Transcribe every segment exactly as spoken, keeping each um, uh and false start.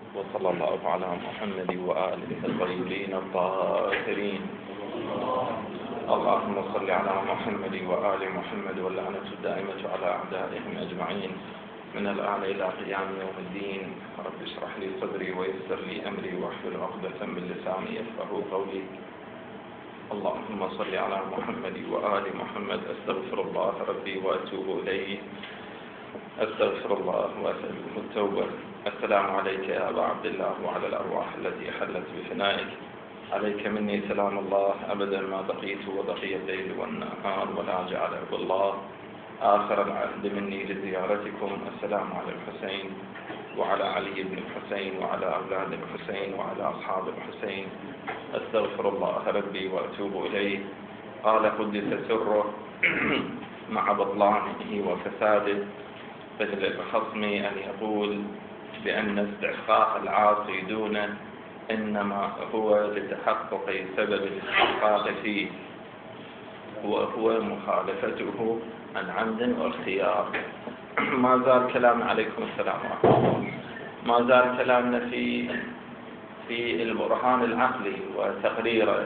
وصلى الله على محمد وآله الطيبين الطاهرين. اللهم صل على محمد وآل محمد واللعنة الدائمة على أعدائهم أجمعين من الآن إلى قيام يوم الدين. رب اشرح لي صدري ويسر لي أمري واحلل عقدة من لساني يفقهوا قولي. اللهم صل على محمد وآل محمد. أستغفر الله ربي وأتوب إليه، أستغفر الله وأسأله التوبة. السلام عليك يا أبا عبد الله وعلى الأرواح التي حلت بفنائك. عليك مني سلام الله أبدا ما بقيت وبقي الليل والنهار ولا جعله الله آخر العهد مني لزيارتكم. السلام على الحسين وعلى علي بن الحسين وعلى أولاد الحسين وعلى أصحاب الحسين. أستغفر الله ربي وأتوب إليه. قال قدس سره مع بطلانه وفساده بدل الخصم أن يقول بأن استحقاق العاصي دونه إنما هو لتحقق سبب الاستحقاق فيه، وهو مخالفته عن عمد واختيار. ما زال كلام عليكم السلام ورحمة الله. ما زال كلامنا في في البرهان العقلي وتقريره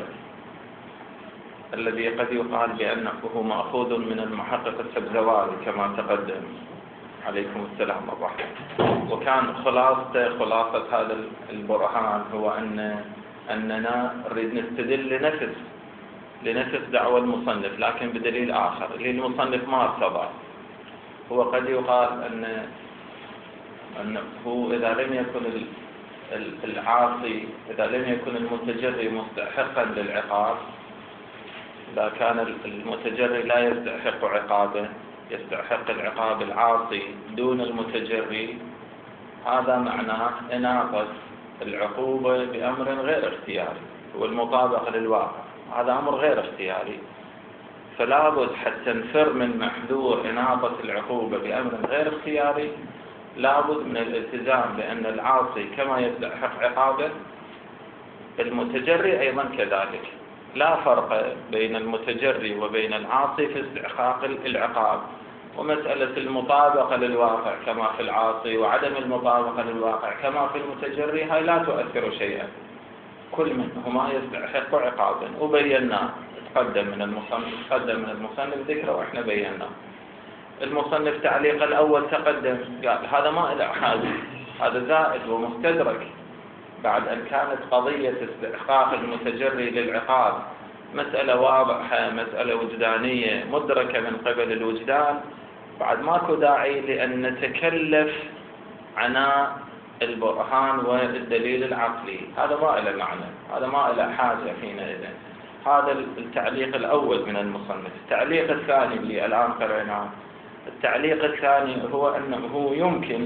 الذي قد يقال بأنه مأخوذ من المحقق السبزواري كما تقدم. عليكم السلام ورحمة الله. وكان خلاصة خلاصة هذا البرهان هو أن أننا نريد نستدل لنفس لنفس دعوة المصنف لكن بدليل آخر اللي المصنف ما ارتضى. هو قد يقال أن أنه إذا لم يكن العاصي إذا لم يكن المتجري مستحقا للعقاب، إذا كان المتجري لا يستحق عقابه، يستحق العقاب العاصي دون المتجري، هذا معناه إناقة العقوبة بأمر غير اختياري والمطابقة للواقع. هذا أمر غير اختياري، فلا بد حتى نفر من محذور إناقة العقوبة بأمر غير اختياري لا بد من الالتزام بأن العاصي كما يستحق عقابه المتجري أيضا كذلك. لا فرق بين المتجري وبين العاصي في استحقاق العقاب. ومسألة المطابقة للواقع كما في العاصي وعدم المطابقة للواقع كما في المتجري هاي لا تؤثر شيئا، كل منهما يستحق عقابا. وبينا تقدم من المصنف تقدم من المصنف ذكره وإحنا بينا. المصنف تعليق الأول تقدم قال هذا ما إلى حاجة، هذا زائد ومستدرك بعد أن كانت قضية استحقاق المتجري للعقاب مسألة واضحة، مسألة وجدانية مدركة من قبل الوجدان. بعد ماكو داعي لأن نتكلف عناء البرهان والدليل العقلي، هذا ما له معنى، هذا ما له حاجة حينئذ. هذا التعليق الأول من المصنف. التعليق الثاني اللي الآن قرأناه، التعليق الثاني هو أنه يمكن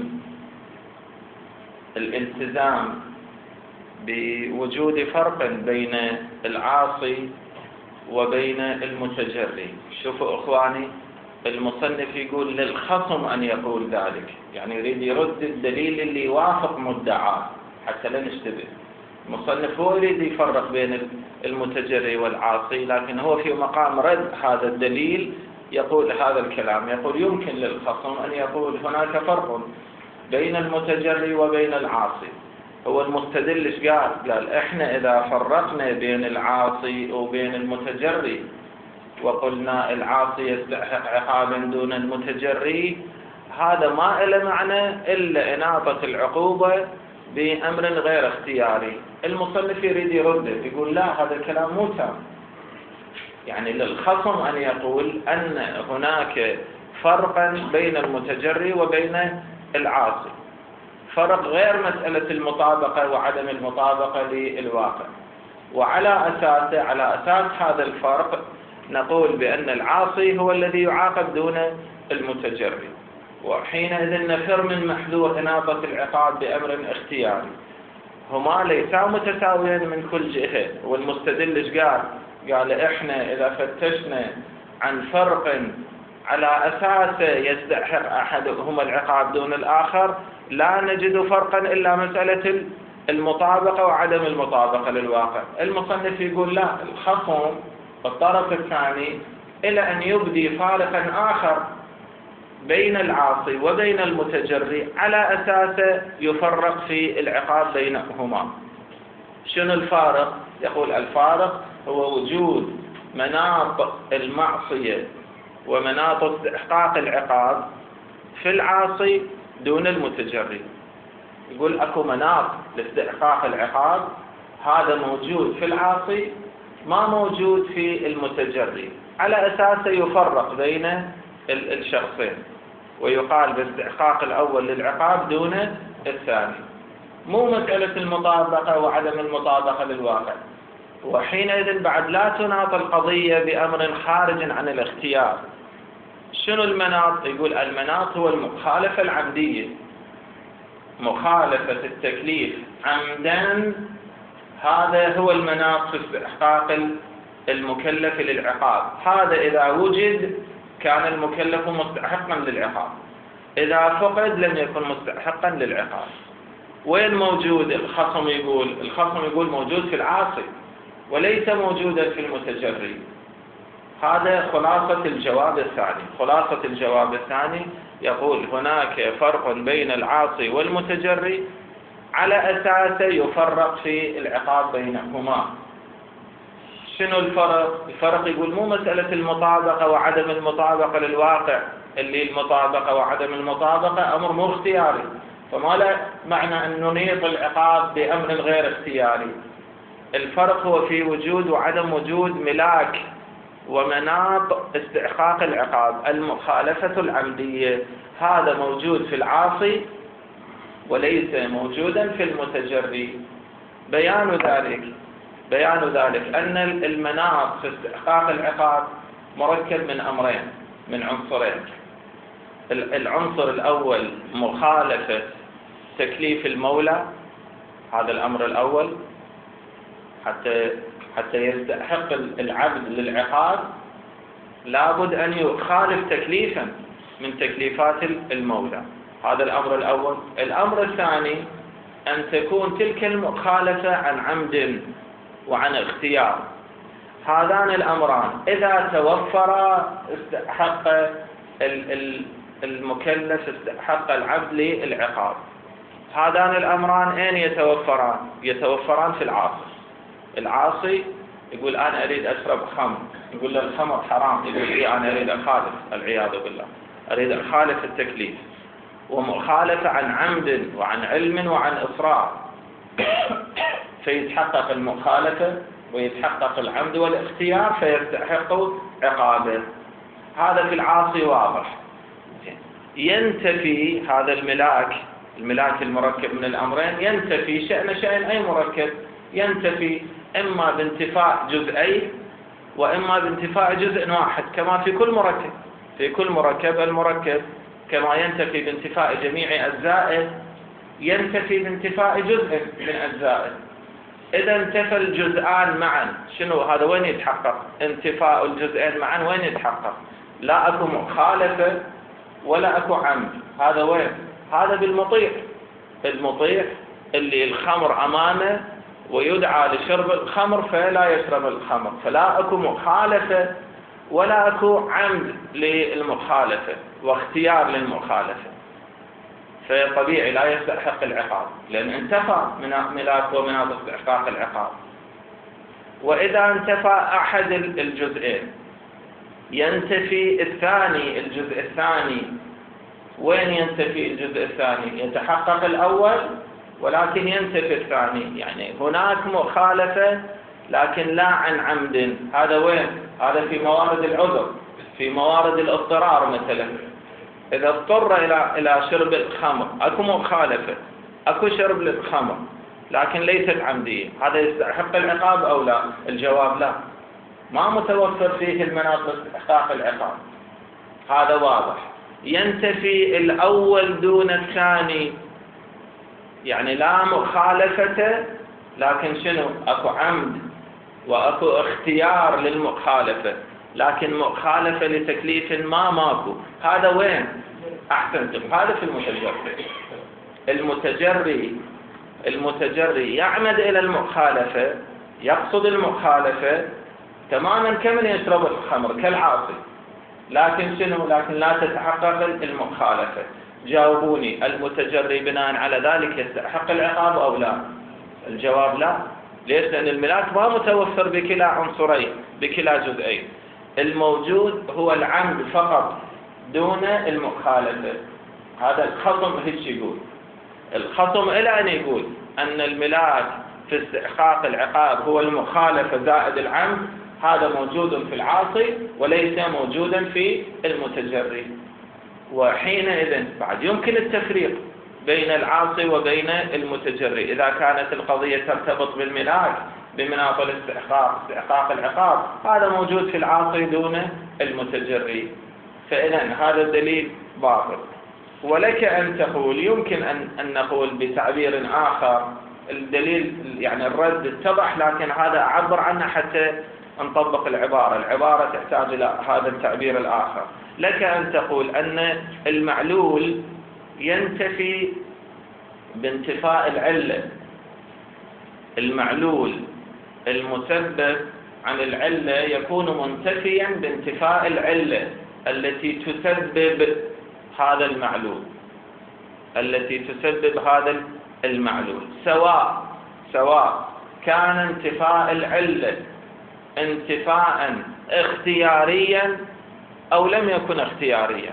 الالتزام بوجود فرق بين العاصي وبين المتجري. شوفوا إخواني، المصنف يقول للخصم أن يقول ذلك، يعني يريد يرد الدليل اللي يوافق مدعاه حتى لا نشتبه. المصنف هو يريد يفرق بين المتجري والعاصي، لكن هو في مقام رد هذا الدليل يقول هذا الكلام، يقول يمكن للخصم أن يقول هناك فرق بين المتجري وبين العاصي. هو المستدل ايش قال؟ قال احنا اذا فرقنا بين العاصي وبين المتجري وقلنا العاصي يستحق عقابا دون المتجري، هذا ما له معنى الا اناقة العقوبة بامر غير اختياري. المصنف يريد يرده يقول لا، هذا الكلام مو تام. يعني للخصم ان يقول ان هناك فرقا بين المتجري وبين العاصي، فرق غير مسألة المطابقة وعدم المطابقة للواقع. وعلى أساسه على أساس هذا الفرق نقول بأن العاصي هو الذي يعاقب دون المتجري، وحينئذ نفر من محذور إناقة العقاب بأمر اختياري. هما ليسا متساويين من كل جهة. والمستدل ايش قال؟ قال احنا إذا فتشنا عن فرق على أساس يستحق أحدهما العقاب دون الآخر لا نجد فرقا إلا مسألة المطابقة وعدم المطابقة للواقع. المصنف يقول لا، الخصم الطرف الثاني إلى أن يبدي فارقا آخر بين العاصي وبين المتجري على أساس يفرق في العقاب بينهما. شنو الفارق؟ يقول الفارق هو وجود مناط المعصية ومناط استحقاق العقاب في العاصي دون المتجري. يقول أكو مناط لاستحقاق العقاب هذا موجود في العاصي ما موجود في المتجري، على أساس يفرق بين الشخصين ويقال باستحقاق الأول للعقاب دون الثاني. مو مسألة المطابقة وعدم المطابقة للواقع، وحينئذ بعد لا تناط القضية بأمر خارج عن الاختيار. شنو المناط؟ يقول المناط هو المخالفة العمدية، مخالفة التكليف عمدا، هذا هو المناط في استحقاق المكلف للعقاب. هذا إذا وجد كان المكلف مستحقا للعقاب، إذا فقد لم يكن مستحقا للعقاب. وين موجود؟ الخصم يقول الخصم يقول موجود في العاصي وليس موجودا في المتجري. هذا خلاصة الجواب الثاني. خلاصة الجواب الثاني يقول هناك فرق بين العاصي والمتجري على أساس يفرق في العقاب بينهما. شنو الفرق؟ الفرق يقول مو مسألة المطابقة وعدم المطابقة للواقع، اللي المطابقة وعدم المطابقة أمر مو اختياري، فما لا معنى أن ننيط العقاب بأمر غير اختياري. الفرق هو في وجود وعدم وجود ملاك ومناط استحقاق العقاب. المخالفة العمدية هذا موجود في العاصي وليس موجودا في المتجري. بيان ذلك بيان ذلك أن المناط في استحقاق العقاب مركب من أمرين، من عنصرين. العنصر الأول مخالفة تكليف المولى، هذا الأمر الأول، حتى حتى يستحق العبد للعقاب لابد أن يخالف تكليفا من تكليفات المولى، هذا الأمر الأول. الأمر الثاني أن تكون تلك المخالفة عن عمد وعن اختيار. هذان الأمران إذا توفرا استحق المكلف استحق العبد للعقاب. هذان الأمران أين يتوفران؟ يتوفران في العاصي. العاصي يقول أنا أريد أشرب خمر، يقول له الخمر حرام، يقول لي أنا أريد أخالف، العياذ بالله، أريد أخالف التكليف، ومخالفة عن عمد وعن علم وعن إصرار، فيتحقق المخالفة ويتحقق العمد والاختيار فيستحق عقابه. هذا في العاصي واضح. ينتفي هذا الملاك الملاك المركب من الأمرين، ينتفي شأن شأن أي مركب، ينتفي إما بانتفاء جزئين وإما بانتفاء جزء واحد، كما في كل مركب. في كل مركب المركب كما ينتفي بانتفاء جميع أجزائه ينتفي بانتفاء جزء من أجزائه. إذا انتفى الجزءان معا، شنو هذا؟ وين يتحقق انتفاء الجزئين معا؟ وين يتحقق؟ لا أكو مخالفة ولا أكو عمد. هذا وين؟ هذا بالمطيع. المطيع اللي الخمر أمامه ويدعى لشرب الخمر فلا يشرب الخمر، فلا أكو مخالفة ولا أكو عمد للمخالفة واختيار للمخالفة، فطبيعي لا يستحق العقاب لأن انتفى من ملاك ومناط استحقاق العقاب. وإذا انتفى أحد الجزئين ينتفي الثاني. الجزء الثاني وين ينتفي الجزء الثاني؟ يتحقق الأول ولكن ينتفي الثاني، يعني هناك مخالفة لكن لا عن عمد. هذا وين؟ هذا في موارد العذر، في موارد الاضطرار. مثلا إذا اضطر إلى إلى شرب الخمر اكو مخالفة، اكو شرب للخمر لكن ليست عمدية، هذا يستحق العقاب أو لا؟ الجواب لا، ما متوفر فيه المناط لاستحقاق العقاب. هذا واضح. ينتفي الأول دون الثاني، يعني لا مخالفة لكن شنو؟ أكو عمد وأكو اختيار للمخالفة، لكن مخالفة لتكليف ما ماكو. هذا وين؟ أحسنتم، هذا في المتجري. المتجري المتجري يعمد إلى المخالفة، يقصد المخالفة تماما كمن يشرب الخمر كالعاصي. لكن شنو؟ لكن لا تتحقق المخالفة. جاوبوني، المتجري بناء على ذلك يستحق العقاب أو لا؟ الجواب لا. ليش؟ لأن الملاك ما متوفر بكلا عنصرين، بكلا جزئين. الموجود هو العمد فقط دون المخالفة. هذا الخصم هيك يقول. الخصم إلى أن يقول أن الملاك في استحقاق العقاب هو المخالفة زائد العمد، هذا موجود في العاصي وليس موجودا في المتجري. وحينئذ بعد يمكن التفريق بين العاصي وبين المتجري إذا كانت القضية ترتبط بالملاك بمناط الاستحقاق، استحقاق العقاب، هذا موجود في العاصي دون المتجري. فإذا هذا الدليل باطل. ولك أن تقول، يمكن أن أن نقول بتعبير آخر، الدليل يعني الرد اتضح، لكن هذا أعبر عنه حتى نطبق العبارة. العبارة تحتاج إلى هذا التعبير الآخر. لك أن تقول أن المعلول ينتفي بانتفاء العلة. المعلول المسبب عن العلة يكون منتفيا بانتفاء العلة التي تسبب هذا المعلول، التي تسبب هذا المعلول، سواء سواء كان انتفاء العلة انتفاء اختياريا أو لم يكن اختياريا.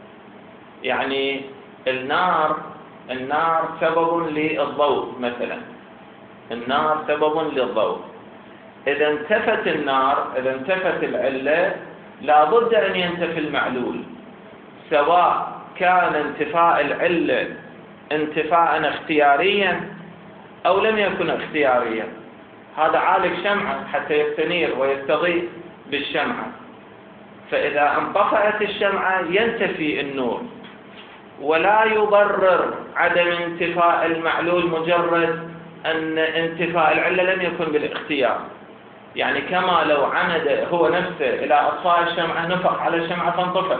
يعني النار النار سبب للضوء مثلا، النار سبب للضوء. إذا انتفت النار، إذا انتفت العلة، لابد أن ينتفي المعلول، سواء كان انتفاء العلة انتفاء اختياريا أو لم يكن اختياريا. هذا عالق شمعة حتى يستنير ويستضيء بالشمعة، فإذا انطفأت الشمعة ينتفي النور، ولا يبرر عدم انتفاء المعلول مجرد أن انتفاء العلة لم يكن بالاختيار. يعني كما لو عمد هو نفسه إلى أطفاء الشمعة، نفخ على الشمعة فانطفأ،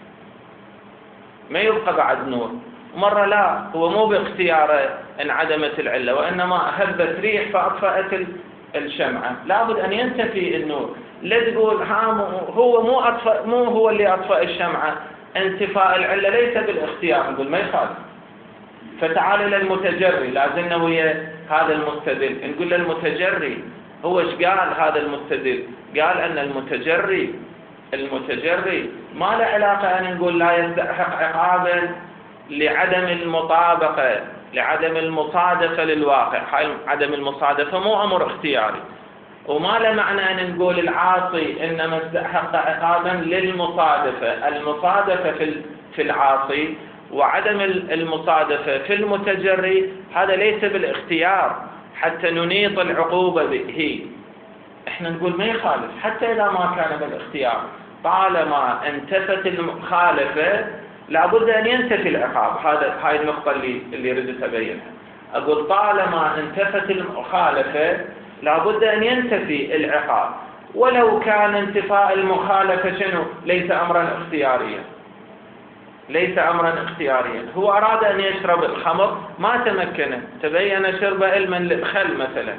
ما يبقى بعد نور. مرة لا، هو مو باختياره انعدمت العلة، وإنما هبت ريح فأطفأت الشمعة، لابد أن ينتفي النور. لا تقول هو مو أطفأ، مو هو اللي أطفأ الشمعة، انتفاء العلة ليس بالاختيار، نقول ما يخالف. فتعال إلى المتجري، لازلنا ويا هذا المستدل، نقول للمتجري هو ايش قال هذا المستدل؟ قال أن المتجري المتجري ما له علاقة أن نقول لا يستحق عقابا لعدم المطابقة، لعدم المصادفة للواقع. هاي عدم المصادفة مو أمر اختياري، وما له معنى أن نقول العاصي إنما استحق عقابا للمصادفة. المصادفة في في العاصي وعدم المصادفة في المتجري هذا ليس بالاختيار حتى ننيط العقوبة به. احنا نقول ما يخالف حتى إذا ما كان بالاختيار، طالما انتفت المخالفة لابد أن ينتفي العقاب. هذا هاي النقطة اللي اللي ردت أبينها. أقول طالما انتفت المخالفة لابد أن ينتفي العقاب، ولو كان انتفاء المخالفة شنو؟ ليس أمرا اختياريا، ليس أمرا اختياريا. هو أراد أن يشرب الخمر ما تمكن، تبين شرب علما للخل مثلا،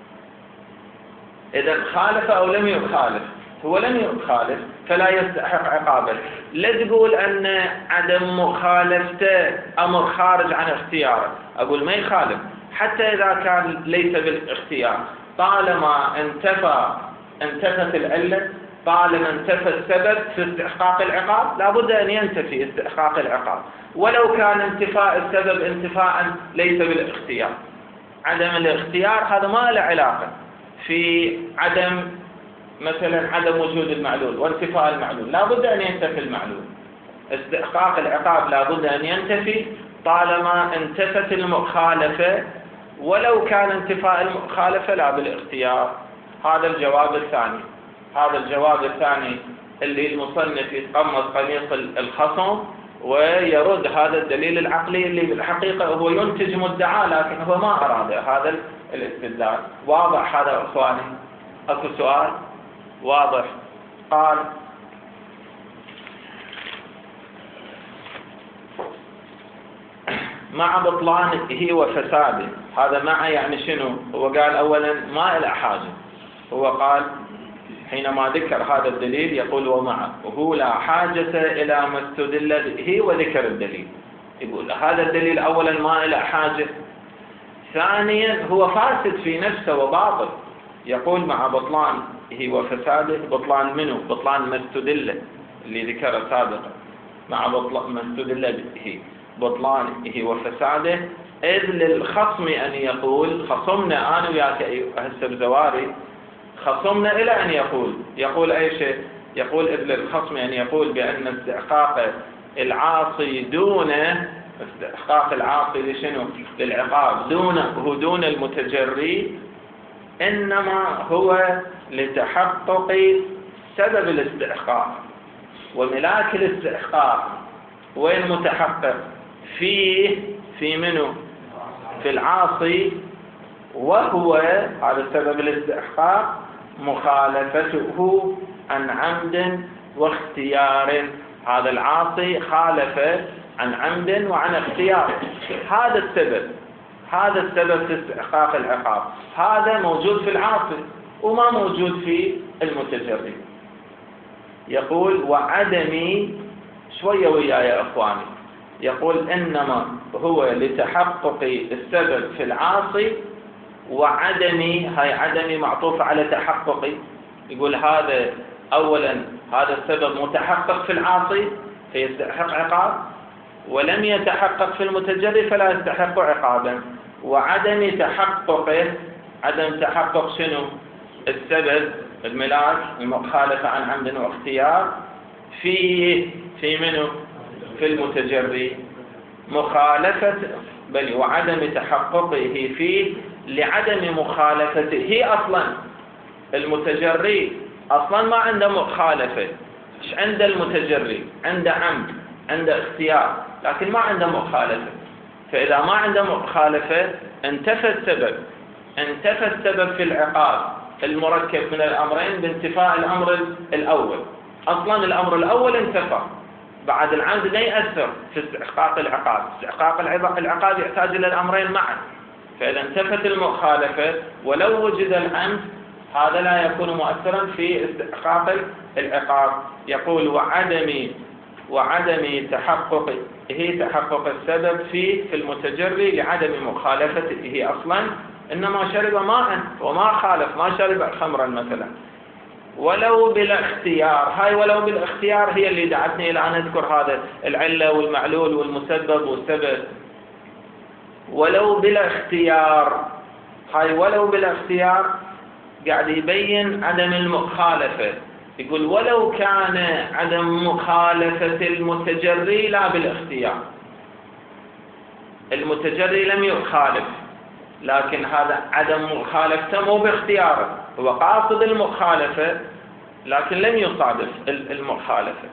إذا خالف أو لم يخالف، هو لم يخالف فلا يستحق عقابا. لا تقول أن عدم مخالفته أمر خارج عن اختياره، أقول ما يخالف حتى إذا كان ليس بالاختيار، طالما انتفى انتفت العلة، طالما انتفى السبب في استحقاق العقاب لابد أن ينتفي استحقاق العقاب، ولو كان انتفاء السبب انتفاء ليس بالاختيار. عدم الاختيار هذا ما له علاقة في عدم مثلا عدم وجود المعلول وانتفاء المعلول، لابد أن ينتفي المعلول. استحقاق العقاب لابد أن ينتفي طالما انتفت المخالفة، ولو كان انتفاء المخالفة لا بالاختيار. هذا الجواب الثاني. هذا الجواب الثاني اللي المصنف يتقمص قميص الخصم ويرد هذا الدليل العقلي اللي بالحقيقة هو ينتج مدعاة، لكن هو ما أراد هذا الاستدلال. واضح هذا أخواني؟ أكو سؤال؟ واضح. قال مع بطلانه وفساده. هذا مع يعني شنو؟ هو قال أولا ما إلى حاجة، هو قال حينما ذكر هذا الدليل يقول ومعه وهو لا حاجة إلى ما استدل به وذكر الدليل. يقول هذا الدليل أولا ما إلى حاجة، ثانيا هو فاسد في نفسه وباطل. يقول مع بطلانه وفساده، بطلان منه؟ بطلان ما استدل اللي ذكره سابقا، مع بطلان ما استدل به بطلانه وفساده، إذ للخصم أن يقول، خصمنا أنا وياك هسه بزواري، خصمنا إلى أن يقول يقول أي شيء؟ يقول إذ للخصم أن يقول بأن استحقاق العاصي دون استحقاق العاصي لشنو؟ للعقاب دونه دون المتجري، إنما هو لتحقق سبب الاستحقاق، وملاك الاستحقاق وين متحقق؟ فيه في منه؟ في العاصي، وهو هذا سبب الاستحقاق مخالفته عن عمد واختيار. هذا العاصي خالف عن عمد وعن اختيار، هذا السبب هذا السبب في استحقاق العقاب، هذا موجود في العاصي وما موجود في المتجري. يقول وعدمي شوية وياي يا أخواني، يقول إنما هو لتحقق السبب في العاصي، وعدمي هاي عدمي معطوفة على تحققي. يقول هذا أولا هذا السبب متحقق في العاصي فيستحق عقاب، ولم يتحقق في المتجري فلا يستحق عقابا. وعدم تحققه، عدم تحقق شنو؟ السبب الملاك المخالفة عن عمد واختيار في في منه؟ في المتجري مخالفة، بل وعدم تحققه فيه لعدم مخالفته. أصلا المتجري أصلا ما عنده مخالفة، إيش عنده المتجري؟ عنده عمد، عنده اختيار، لكن ما عنده مخالفة. فإذا ما عنده مخالفة انتفى السبب، انتفى السبب في العقاب المركب من الأمرين بانتفاء الأمر الأول. أصلا الأمر الأول انتفى، بعد العمد لا يأثر في استحقاق العقاب. استحقاق العقاب يحتاج إلى الأمرين معا، فإذا انتفت المخالفة ولو وجد العمد هذا لا يكون مؤثرا في استحقاق العقاب. يقول وعدم وعدم تحقق هي تحقق السبب فيه في المتجري لعدم مخالفته أصلا، إنما شرب ماء وما خالف، ما شرب خمرا مثلا. ولو بالاختيار، هاي ولو بالاختيار هي اللي دعتني إلى أن أذكر هذا العلة والمعلول والمسبب والسبب. ولو بالاختيار، هاي ولو بالاختيار قاعد يبين عدم المخالفة. يقول ولو كان عدم مخالفة المتجري لا بالاختيار، المتجري لم يخالف، لكن هذا عدم مخالفته مو باختياره، هو قاصد المخالفة لكن لم يصادف المخالفة،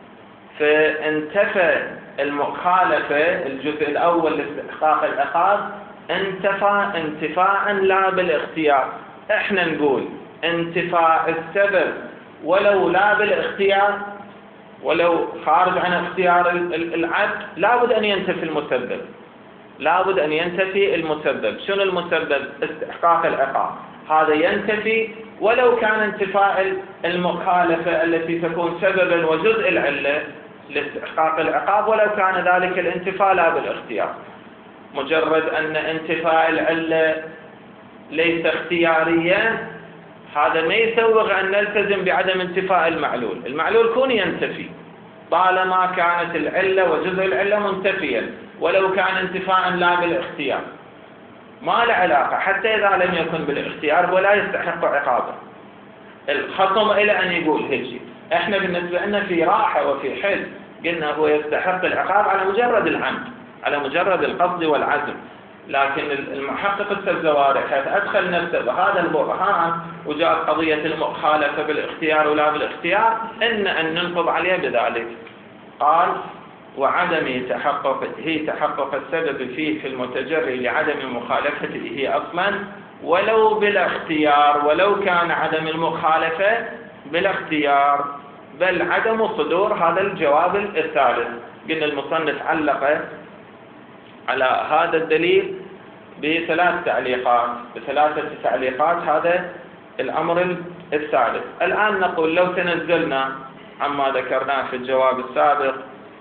فانتفى المخالفة الجزء الأول لاستحقاق العقاب انتفى انتفاء لا بالاختيار. احنا نقول انتفاء السبب ولو لا بالاختيار، ولو خارج عن اختيار العبد لابد أن ينتفي المسبب، لابد أن ينتفي المسبب. شنو المسبب؟ استحقاق العقاب، هذا ينتفي ولو كان انتفاء المخالفة التي تكون سببا وجزء العلة لاستحقاق العقاب، ولو كان ذلك الانتفاء لا بالاختيار. مجرد أن انتفاء العلة ليس اختياريا هذا ما يسوغ أن نلتزم بعدم انتفاء المعلول. المعلول كون ينتفي طالما كانت العلة وجزء العلة منتفيا، ولو كان انتفاء لا بالاختيار ما له علاقة، حتى إذا لم يكن بالاختيار ولا يستحق عقابه. الخصم إلى أن يقول هيك شيء، احنا بالنسبة لنا في راحة وفي حل، قلنا هو يستحق العقاب على مجرد العمد، على مجرد القصد والعزم. لكن المحقق السبزواري حيث أدخل نفسه بهذا البرهان وجاءت قضية المخالفة بالاختيار ولا بالاختيار، إن أن ننقض عليه بذلك. قال وعدم تحقق هي تحقق السبب فيه في المتجري لعدم مخالفته أصلا ولو بالاختيار، ولو كان عدم المخالفة بالاختيار، بل عدم صدور هذا الجواب الثالث. قلنا المصنف علق على هذا الدليل بثلاث تعليقات، بثلاثة تعليقات. هذا الأمر الثالث. الآن نقول لو تنزلنا عما ذكرناه في الجواب السابق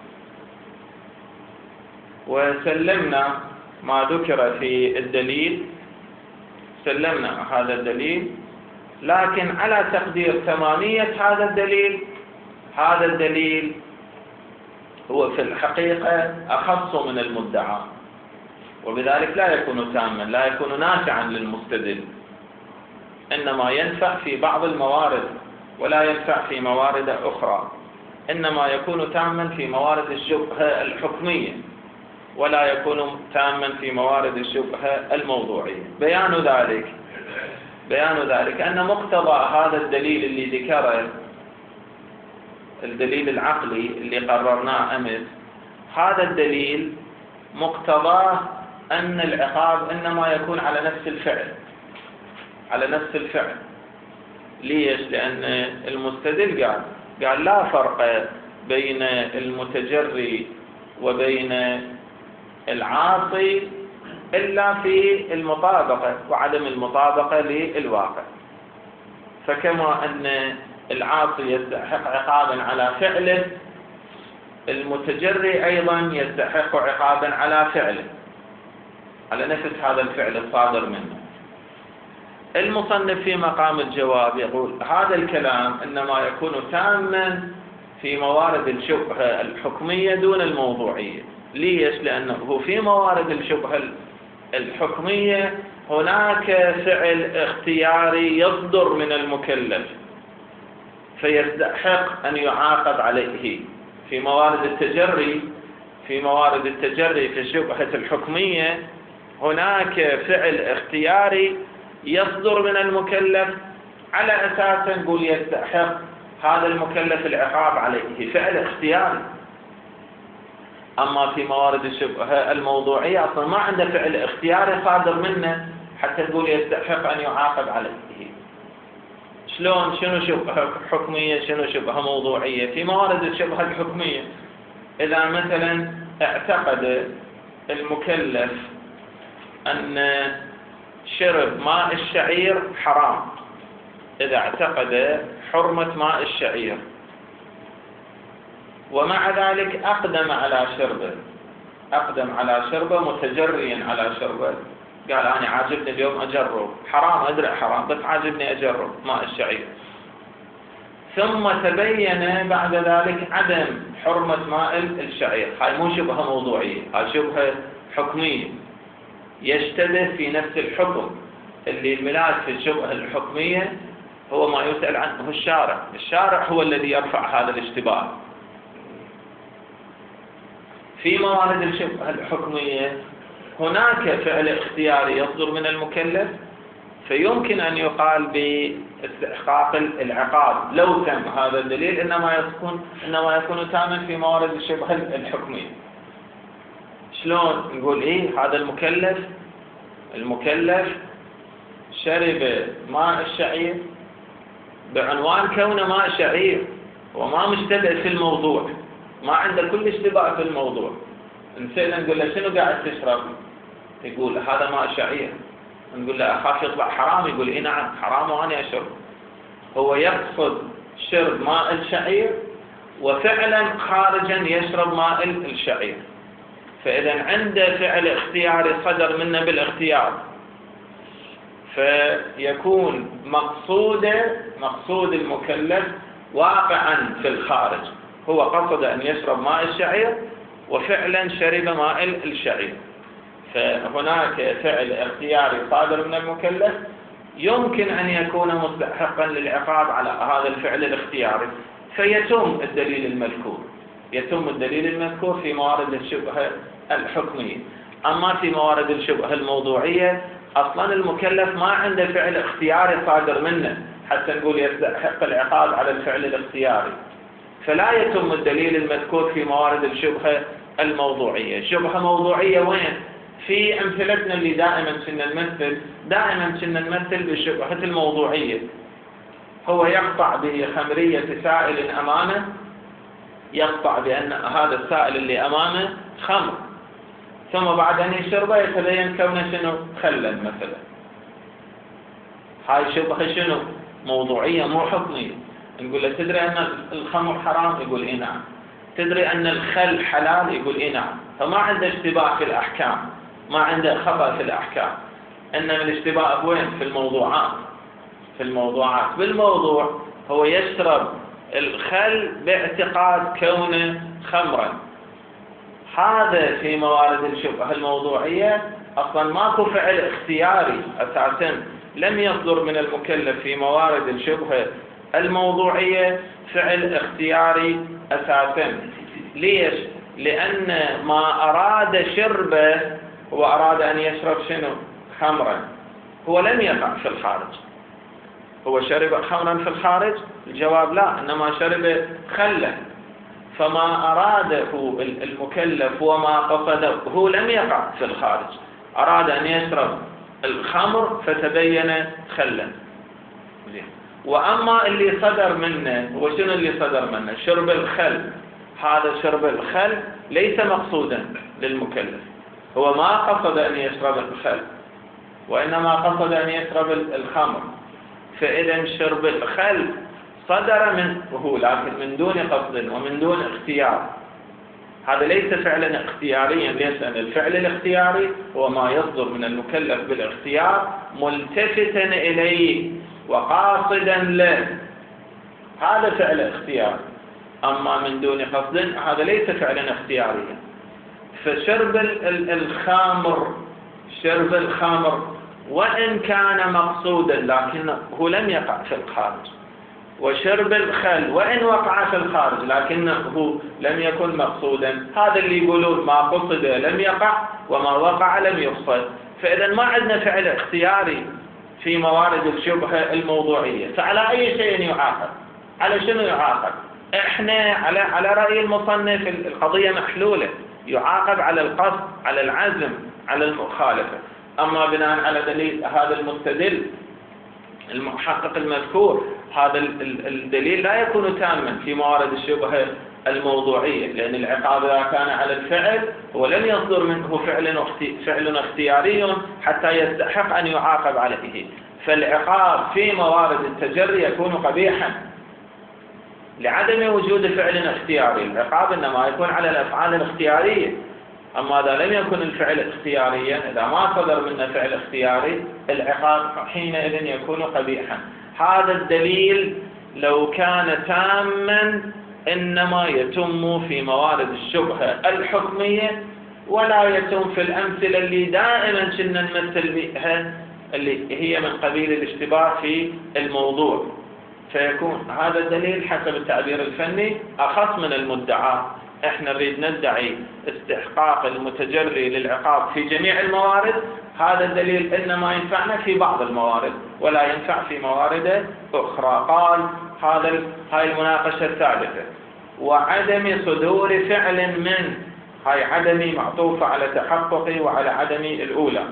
وسلمنا ما ذكر في الدليل، سلمنا هذا الدليل، لكن على تقدير تمامية هذا الدليل، هذا الدليل هو في الحقيقة أخص من المدعى، وبذلك لا يكون تاما، لا يكون نافعا للمستدل، إنما ينفع في بعض الموارد ولا ينفع في موارد أخرى، إنما يكون تاما في موارد الشبهة الحكمية ولا يكون تاما في موارد الشبهة الموضوعية. بيان ذلك بيان ذلك أن مقتضى هذا الدليل اللي ذكره، الدليل العقلي اللي قررناه أمس، هذا الدليل مقتضاه أن العقاب إنما يكون على نفس الفعل، على نفس الفعل. ليش؟ لأن المستدل قال قال لا فرق بين المتجري وبين العاصي إلا في المطابقة وعدم المطابقة للواقع. فكما أن العاصي يستحق عقابا على فعله، المتجري أيضا يستحق عقابا على فعله، على نفس هذا الفعل الصادر منه. المصنف في مقام الجواب يقول هذا الكلام إنما يكون تاما في موارد الشبهة الحكمية دون الموضوعية. ليش؟ لأنه في موارد الشبهة الحكمية هناك فعل اختياري يصدر من المكلف فيستحق أن يعاقب عليه. في موارد التجري في موارد التجري في الشبهة الحكمية هناك فعل اختياري يصدر من المكلف على أساس نقول يستحق هذا المكلف العقاب عليه، فعل اختياري. أما في موارد الشبهة الموضوعية أصلا ما عنده فعل اختياري صادر منه حتى نقول يستحق أن يعاقب عليه. شلون؟ شنو شبهة حكمية شنو شبهة موضوعية؟ في موارد الشبهة الحكمية إذا مثلا اعتقد المكلف أن شرب ماء الشعير حرام، إذا اعتقد حرمة ماء الشعير ومع ذلك أقدم على شربه، أقدم على شربه متجريا على شربه، قال أنا عاجبني اليوم أجرب، حرام أدري حرام بس عاجبني أجرب ماء الشعير، ثم تبين بعد ذلك عدم حرمة ماء الشعير. هاي مو شبهة موضوعية، هاي شبهة حكمية يشتبه في نفس الحكم اللي الملاك في الشبهة الحكمية هو ما يسأل عنه الشارع، الشارع هو الذي يرفع هذا الاشتباه. في موارد الشبهة الحكمية هناك فعل اختياري يصدر من المكلف فيمكن أن يقال باستحقاق العقاب لو تم هذا الدليل، إنما يكون إنما يكون تاما في موارد الشبهة الحكمية. شلون؟ نقول إيه هذا المكلف المكلف شرب ماء الشعير بعنوان كونه ماء شعير وما مشتبه في الموضوع، ما عنده كل اشتباه في الموضوع. نسأله نقول له شنو قاعد تشرب؟ يقول هذا ماء شعير. نقول له أخاف يطلع حرام، يقول إيه نعم حرام وأنا أشرب. هو يقصد شرب ماء الشعير وفعلا خارجا يشرب ماء الشعير، فإذا عنده فعل اختياري صدر منه بالاختيار، فيكون مقصوده مقصود المكلف واقعا في الخارج، هو قصد أن يشرب ماء الشعير وفعلا شرب ماء الشعير، فهناك فعل اختياري صادر من المكلف يمكن أن يكون مستحقا للعقاب على هذا الفعل الاختياري، فيتم الدليل المذكور يتم الدليل المذكور في موارد الشبهة الحكمية. أما في موارد الشبهة الموضوعية أصلا المكلف ما عنده فعل اختياري صادر منه حتى نقول يستحق العقاب على الفعل الاختياري، فلا يتم الدليل المذكور في موارد الشبهة الموضوعية. شبهة موضوعية وين؟ في أمثلتنا اللي دائما كنا نمثل دائما كنا نمثل بالشبهة الموضوعية. هو يقطع بخمرية سائل أمامه، يقطع بأن هذا السائل اللي أمامه خمر، ثم بعد أن يشربه يتبين كونه شنو؟ خلا مثلا. هاي شبهة شنو؟ موضوعية مو حكمية. نقول له تدري أن الخمر حرام؟ يقول إيه نعم. تدري أن الخل حلال؟ يقول إيه نعم. فما عنده اشتباه في الأحكام، ما عنده خطأ في الأحكام، إنما الاشتباه وين؟ في الموضوعات. في الموضوعات بالموضوع هو يشرب الخل باعتقاد كونه خمرا. هذا في موارد الشبهة الموضوعية أصلا ماكو فعل اختياري أساسا، لم يصدر من المكلف في موارد الشبهة الموضوعية فعل اختياري أساسا. ليش؟ لأن ما أراد شربه هو أراد أن يشرب شنو؟ خمرا. هو لم يقع في الخارج. هو شرب خمرا في الخارج؟ الجواب لا، إنما شرب خلا. فما أراده المكلف وما قصده هو لم يقع في الخارج، أراد أن يشرب الخمر فتبين خلا. وأما اللي صدر منه هو شنو اللي صدر منه؟ شرب الخل. هذا شرب الخل ليس مقصودا للمكلف، هو ما قصد أن يشرب الخل وإنما قصد أن يشرب الخمر. فإذا شرب الخل صدر منه لكن من دون قصد ومن دون اختيار. هذا ليس فعلا اختياريا. ليش؟ لأن الفعل الاختياري هو ما يصدر من المكلف بالاختيار ملتفتا إليه وقاصدا له، هذا فعل اختياري. أما من دون قصد هذا ليس فعلا اختياريا. فشرب الخمر شرب الخمر وإن كان مقصودا لكنه لم يقع في الخارج، وشرب الخل وإن وقع في الخارج لكنه لم يكن مقصودا. هذا اللي يقولون ما قصد لم يقع وما وقع لم يقصد. فإذا ما عندنا فعل اختياري في موارد الشبهة الموضوعية. فعلى أي شيء يعاقب؟ على شنو يعاقب؟ إحنا على على رأي المصنف القضية محلولة، يعاقب على القصد، على العزم، على المخالفة. أما بناء على دليل هذا المستدل المحقق المذكور، هذا الدليل لا يكون تاما في موارد الشبهة الموضوعية، لأن العقاب إذا كان على الفعل هو لم يصدر منه فعل فعل اختياري حتى يستحق أن يعاقب عليه. فالعقاب في موارد التجري يكون قبيحا لعدم وجود فعل اختياري. العقاب إنما يكون على الأفعال الاختيارية. أما إذا لم يكن الفعل اختياريا، إذا ما صدر منه فعل اختياري، العقاب حينئذ يكون قبيحا. هذا الدليل لو كان تاما إنما يتم في موارد الشبهة الحكمية ولا يتم في الأمثلة اللي دائما كنا نمثل بها اللي هي من قبيل الاشتباه في الموضوع. فيكون هذا الدليل حسب التعبير الفني أخص من المدعى. احنا نريد ندعي استحقاق المتجري للعقاب في جميع الموارد، هذا الدليل انما ينفعنا في بعض الموارد ولا ينفع في موارد اخرى. قال هذا هاي المناقشة الثالثة. وعدم صدور فعل من، هاي عدمي معطوفة على تحققي وعلى عدمي الأولى.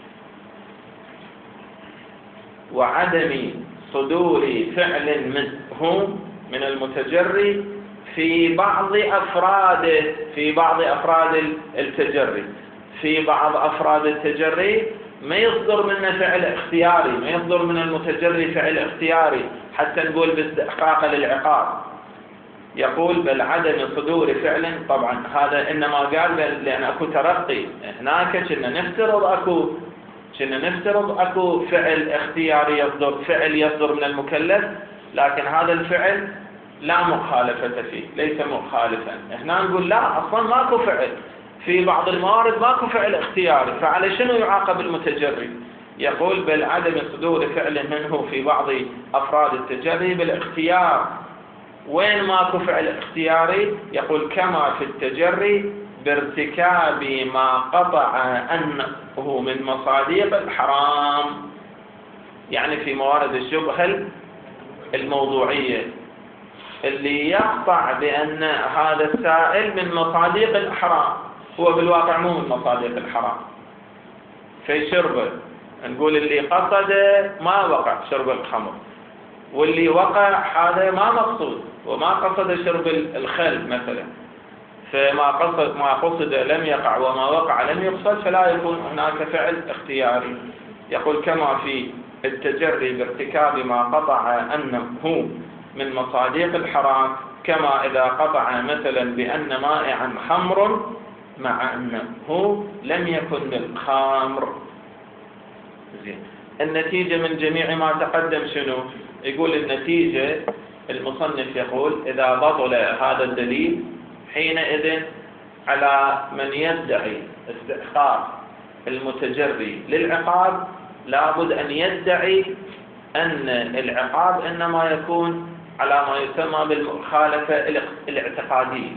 وعدم صدور فعل منه من المتجري في بعض أفراده، في بعض أفراد التجري. في بعض أفراد التجري ما يصدر منه فعل اختياري، ما يصدر من المتجري فعل اختياري حتى نقول باستحقاق للعقاب. يقول بل عدم صدور فعل، طبعا هذا إنما قال لأن أكو ترقي. هناك كنا نفترض أكو كنا نفترض أكو فعل اختياري يصدر، فعل يصدر من المكلف، لكن هذا الفعل لا مخالفة فيه، ليس مخالفا. هنا نقول لا، أصلا ماكو فعل في بعض الموارد، ماكو فعل اختياري، فعلى شنو يعاقب المتجري؟ يقول بل عدم صدور فعل منه في بعض أفراد التجري بالاختيار. وين ماكو فعل اختياري؟ يقول كما في التجري بارتكاب ما قطع أنه من مصاديق الحرام، يعني في موارد الشبهة الموضوعية اللي يقطع بأن هذا السائل من مصاديق الحرام، هو بالواقع مو من مصاديق الحرام في شربه. نقول اللي قصد ما وقع شرب الخمر، واللي وقع هذا ما مقصود وما قصد شرب الخل مثلا، فما قصد ما قصد لم يقع وما وقع لم يقصد، فلا يكون هناك فعل اختياري. يقول كما في التجري بارتكاب ما قطع أنه من مصاديق الحرام، كما إذا قطع مثلا بأن مائعا خمر مع أنه لم يكن بالخمر. زين. النتيجة من جميع ما تقدم شنو؟ يقول النتيجة، المصنف يقول إذا بطل هذا الدليل حينئذ على من يدعي استحقاق المتجري للعقاب لابد أن يدعي أن العقاب إنما يكون على ما يسمى بالمخالفة الاعتقادية.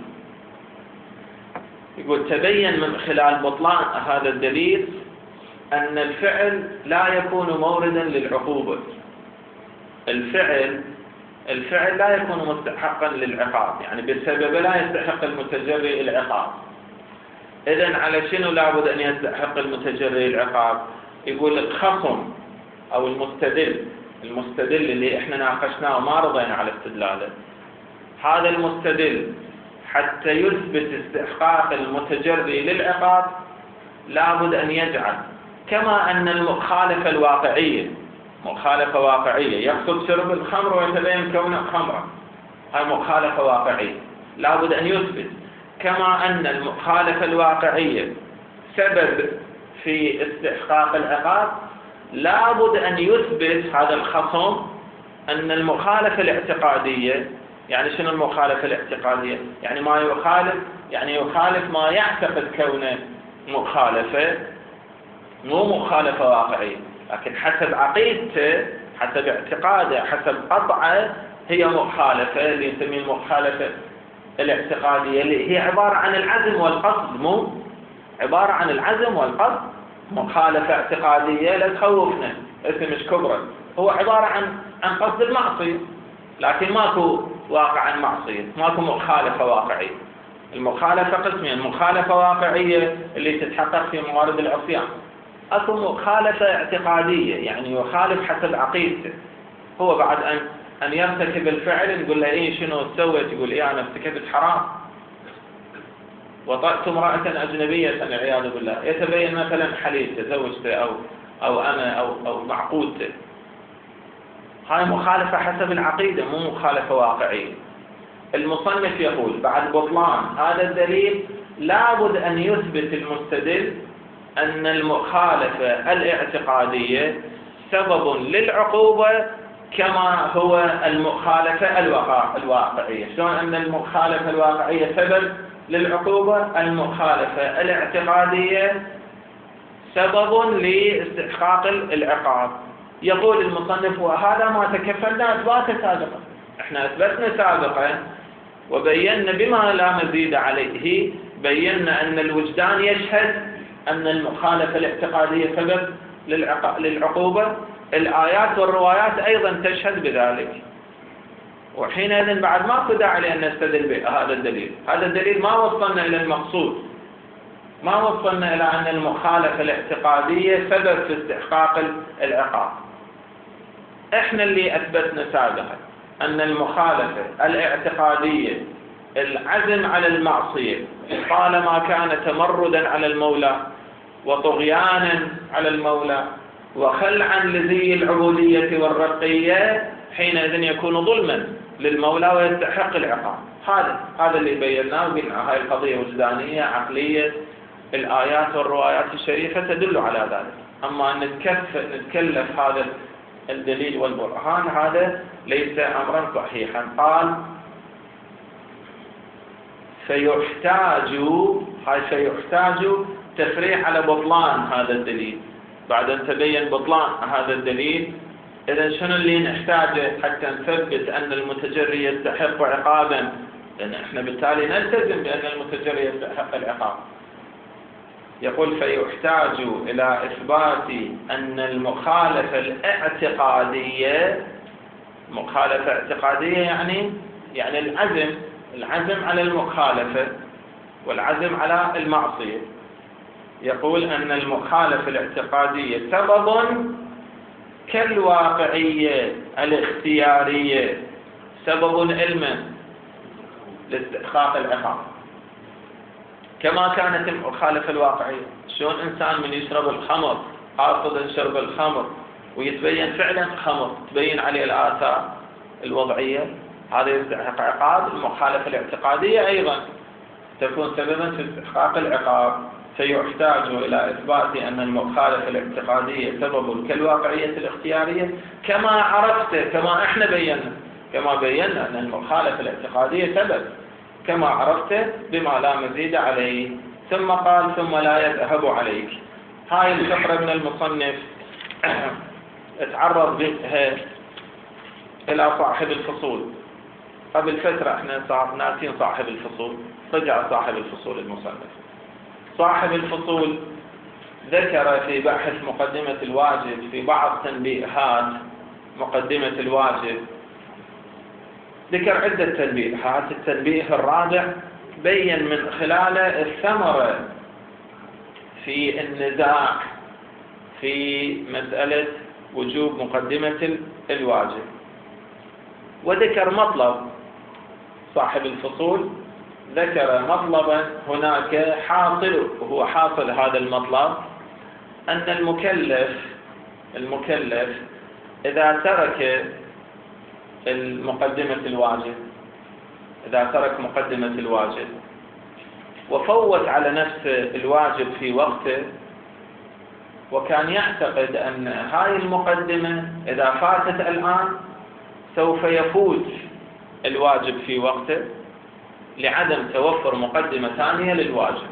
يقول تبين من خلال بطلان هذا الدليل أن الفعل لا يكون موردا للعقوبة. الفعل الفعل لا يكون مستحقا للعقاب، يعني بسببه لا يستحق المتجري العقاب. إذن على شنو لابد أن يستحق المتجري العقاب؟ يقول الخصم أو المستدل المستدل اللي احنا ناقشناه وما رضينا على استدلاله، هذا المستدل حتى يثبت استحقاق المتجري للعقاب لابد أن يجعل كما أن المخالفة الواقعية مخالفة واقعية يقصد شرب الخمر ويتبين كونه خمرا، هاي مخالفة واقعية لابد أن يثبت، كما أن المخالفة الواقعية سبب في استحقاق العقاب لابد أن يثبت هذا الخصم أن المخالفة الاعتقادية. يعني شنو المخالفة الاعتقادية؟ يعني ما يخالف يعني يخالف ما يعتقد كونه مخالفة، مو مخالفة واقعية، لكن حسب عقيدته حسب اعتقاده حسب قطعه هي مخالفة اللي نسميه المخالفة الاعتقادية، اللي هي عبارة عن العزم والقصد، مو عبارة عن العزم والقصد. مخالفة اعتقادية لا تخوفنا، اسم مش كبرى، هو عبارة عن عن قصد المعصية، لكن ماكو واقع معصية، ماكو مخالفة واقعية. المخالفة قسمين، مخالفة واقعية اللي تتحقق في موارد العصيان، اكو مخالفة اعتقادية يعني يخالف حسب عقيدته، هو بعد ان ان يرتكب الفعل نقول له ايه شنو سويت؟ يقول ايه انا ارتكبت حرام، وطأت امرأة أجنبية والعياذ بالله، يتبين مثلا حليل تزوجته أو أو أنا أو أو معقودته، هاي مخالفة حسب العقيدة مو مخالفة واقعية. المصنف يقول بعد بطلان هذا الدليل لابد أن يثبت المستدل أن المخالفة الاعتقادية سبب للعقوبة كما هو المخالفة الواقعية. شلون أن المخالفة الواقعية سبب للعقوبة، المخالفة الاعتقادية سبب لاستحقاق العقاب. يقول المصنف وهذا ما تكفلنا اثباته سابقا، احنا اثبتنا سابقا وبينا بما لا مزيد عليه، بينا ان الوجدان يشهد ان المخالفة الاعتقادية سبب للعقوبة، الآيات والروايات ايضا تشهد بذلك، وحينئذ بعد ماكو داعي لأن نستدل بهذا الدليل. هذا الدليل ما وصلنا إلى المقصود، ما وصلنا إلى أن المخالفة الاعتقادية سبب في استحقاق العقاب. إحنا اللي أثبتنا سابقا أن المخالفة الاعتقادية العزم على المعصية طالما كان تمردا على المولى وطغيانا على المولى وخلعا لزي العبودية والرقية حينئذ يكون ظلما للمولى ويستحق العقاب. هذا هذا اللي بيناه وقلنا هاي القضية وجدانية عقلية، الآيات والروايات الشريفة تدل على ذلك. أما أن نتكلف هذا الدليل والبرهان هذا ليس أمرا صحيحا. قال فيحتاج، هاي فيحتاج تفريع على بطلان هذا الدليل. بعد أن تبين بطلان هذا الدليل إذا شنو اللي نحتاجه حتى نثبت أن المتجري يستحق عقابا؟ لأن إحنا بالتالي نلتزم بأن المتجري يستحق العقاب. يقول فيحتاج إلى إثبات أن المخالفة الاعتقادية، مخالفة اعتقادية يعني يعني العزم العزم على المخالفة والعزم على المعصية. يقول أن المخالفة الاعتقادية سبب كالواقعية الاختيارية سبب علما لاستحقاق العقاب، كما كانت المخالفة الواقعية. شلون إنسان من يشرب الخمر قاصدا شرب الخمر ويتبين فعلا خمر تبين عليه الآثار الوضعية، هذا يستحق عقاب. المخالفة الاعتقادية أيضا تكون سببا في استحقاق العقاب، فيحتاج إلى إثبات أن المخالفة الاعتقادية سبب كالواقعية الاختيارية كما عرفت، كما إحنا بينا، كما بينا أن المخالفة الاعتقادية سبب كما عرفت بما لا مزيد عليه. ثم قال ثم لا يذهب عليك. هاي الفقرة من المصنف اتعرض بها إلى صاحب الفصول قبل فترة، احنا صار ناسين صاحب الفصول، رجع صاحب الفصول المصنف. صاحب الفصول ذكر في بحث مقدمة الواجب في بعض تنبيهات مقدمة الواجب، ذكر عدة تنبيهات. التنبيه الرابع بين من خلاله الثمرة في النزاع في مسألة وجوب مقدمة الواجب، وذكر مطلب صاحب الفصول، ذكر مطلبا هناك حاصل، وهو حاصل هذا المطلب أن المكلف المكلف إذا ترك المقدمة الواجب إذا ترك مقدمة الواجب وفوت على نفسه الواجب في وقته، وكان يعتقد أن هاي المقدمة إذا فاتت الآن سوف يفوت الواجب في وقته لعدم توفر مقدمة ثانية للواجب.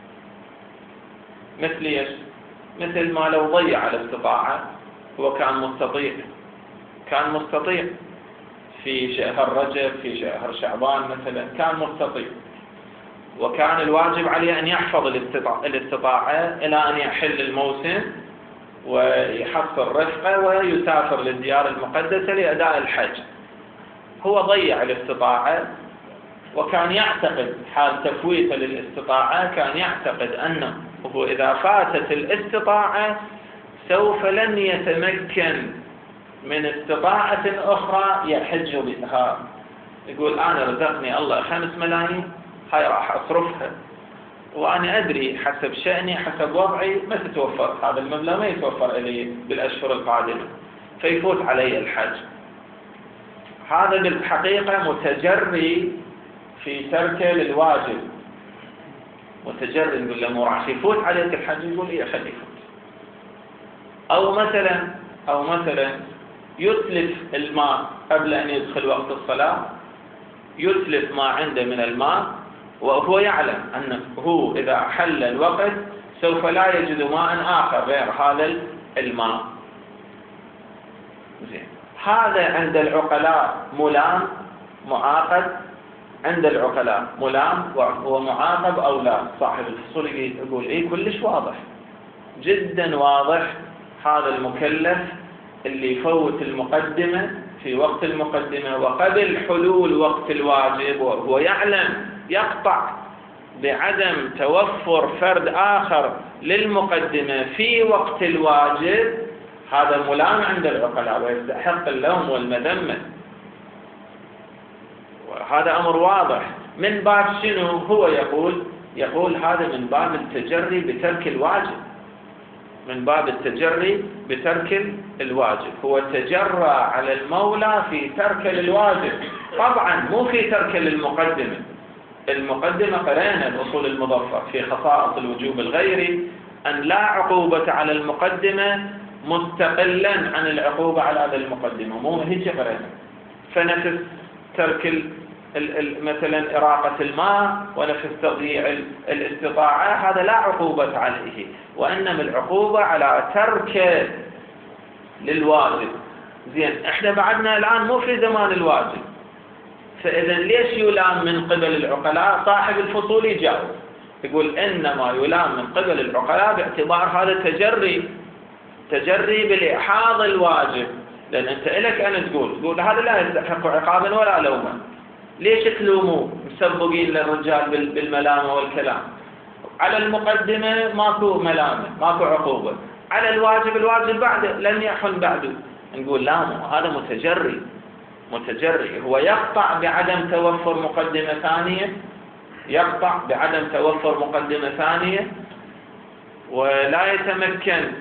مثل ايش؟ مثل ما لو ضيع الاستطاعة، هو كان مستطيع كان مستطيع في شهر رجب في شهر شعبان مثلا، كان مستطيع وكان الواجب عليه أن يحفظ الاستطاعة إلى أن يحل الموسم ويحصل رفقه ويسافر للديار المقدسة لأداء الحج. هو ضيع الاستطاعة وكان يعتقد حال تفويته للاستطاعة، كان يعتقد أنه إذا فاتت الاستطاعة سوف لن يتمكن من استطاعة أخرى يحج بها. يقول أنا رزقني الله خمس ملايين، هاي راح أصرفها وأنا أدري حسب شأني حسب وضعي ما تتوفر هذا المبلغ، ما يتوفر إلي بالأشهر القادمة، فيفوت علي الحج. هذا بالحقيقة متجري في تركه للواجب، متجري، نقول له مو راح يفوت عليك الحج، يقول إيه خلي يفوت. أو مثلا أو مثلا يتلف الماء قبل أن يدخل وقت الصلاة، يتلف ما عنده من الماء وهو يعلم أنه هو إذا حل الوقت سوف لا يجد ماء آخر غير هذا الماء. زين، هذا عند العقلاء ملام معاقب، عند العقلاء ملام ومعاقب أو لا؟ صاحب الفصول يقول إيه كلش واضح جدا واضح، هذا المكلف اللي يفوت المقدمة في وقت المقدمة وقبل حلول وقت الواجب وهو يعلم يقطع بعدم توفر فرد آخر للمقدمة في وقت الواجب، هذا ملام عند العقلاء ويستحق اللوم والمذمة. وهذا أمر واضح. من باب شنو هو يقول؟ يقول هذا من باب التجري بترك الواجب، من باب التجري بترك الواجب. هو تجرى على المولى في ترك للواجب، طبعا مو في ترك للمقدمة. المقدمة قرأنا الأصول المظفر في خصائص الوجوب الغيري أن لا عقوبة على المقدمة مستقلا عن العقوبة على هذا المقدمة، مو هيك قرأنا. فنفس ترك ال ال مثلا إراقة الماء ونفس تضييع الاستطاعة هذا لا عقوبة عليه، وإنما العقوبة على ترك للواجب. زين، احنا بعدنا الآن مو في زمان الواجب، فإذا ليش يلام من قبل العقلاء؟ صاحب الفصول يجاوب يقول إنما يلام من قبل العقلاء باعتبار هذا تجري تجري بالإحاض الواجب، لأن أنت إلك أن تقول تقول هذا لا يستحق عقابا ولا لوما، ليش تلوموا مسبقين للرجال بالملامة والكلام؟ على المقدمة ماكو ملامة ماكو عقوبة، على الواجب الواجب بعده لن يحل بعده. نقول لا، هذا متجري متجري هو يقطع بعدم توفر مقدمة ثانية، يقطع بعدم توفر مقدمة ثانية ولا يتمكن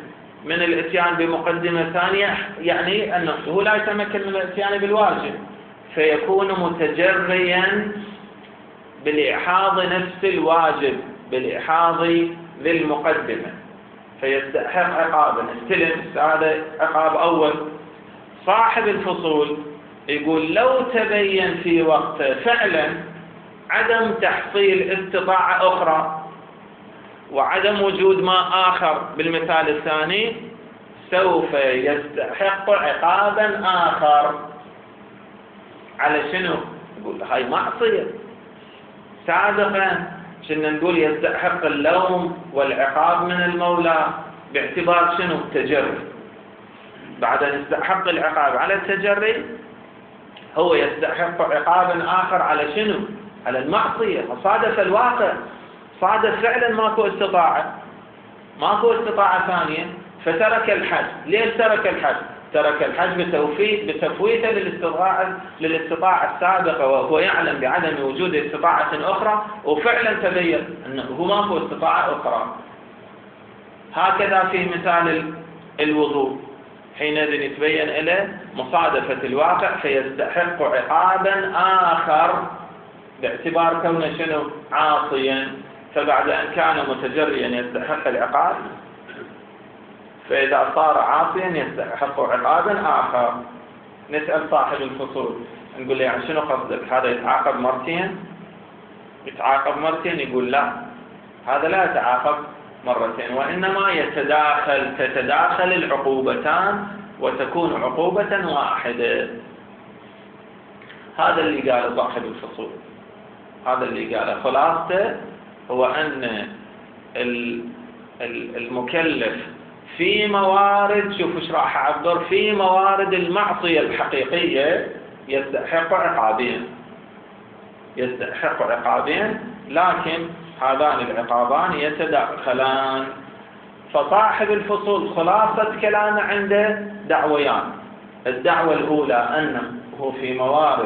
من الاتيان بمقدمة ثانية يعني أنه هو لا يتمكن من الاتيان بالواجب، فيكون متجريا بالإحاض نفس الواجب، بالإحاض للمقدمة، فيستحق عقابا. استلم هذا عقاب أول. صاحب الفصول يقول لو تبين في وقته فعلا عدم تحصيل استطاعة أخرى وعدم وجود ماء آخر بالمثال الثاني، سوف يستحق عقابا آخر. على شنو؟ يقول هاي معصية. سابقا كنا نقول يستحق اللوم والعقاب من المولى باعتبار شنو؟ تجري. بعد أن يستحق العقاب على التجري هو يستحق عقابا آخر على شنو؟ على المعصية. صادف الواقع، صادف فعلا ماكو استطاعة، ماكو استطاعة ثانية، فترك الحج. ليش ترك الحج؟ ترك الحج بتوفيت بتفويته للاستطاعة للاستطاعة السابقة، وهو يعلم بعدم وجود استطاعة أخرى، وفعلا تبين أنه ماكو استطاعة أخرى. هكذا في مثال الوضوء، حينئذ يتبين له مصادفة الواقع فيستحق عقابا آخر باعتبار كونه شنو؟ عاصيا. فبعد أن كان متجريا يستحق العقاب، فإذا صار عاصيا يستحق عقابا آخر. نسأل صاحب الفصول نقول له يعني شنو قصدك؟ هذا يتعاقب مرتين؟ يتعاقب مرتين؟ يقول لا، هذا لا يتعاقب مرتين، وإنما يتداخل تتداخل العقوبتان وتكون عقوبة واحدة. هذا اللي قال صاحب الفصول، هذا اللي قاله. خلاصته هو أن المكلف في موارد، شوف ايش راح اعبر، في موارد المعصية الحقيقية يستحق عقابين، يستحق عقابين، لكن هذان العقابان يتداخلان. فصاحب الفصول خلاصة كلامه عنده دعويان. الدعوة الأولى أنه في موارد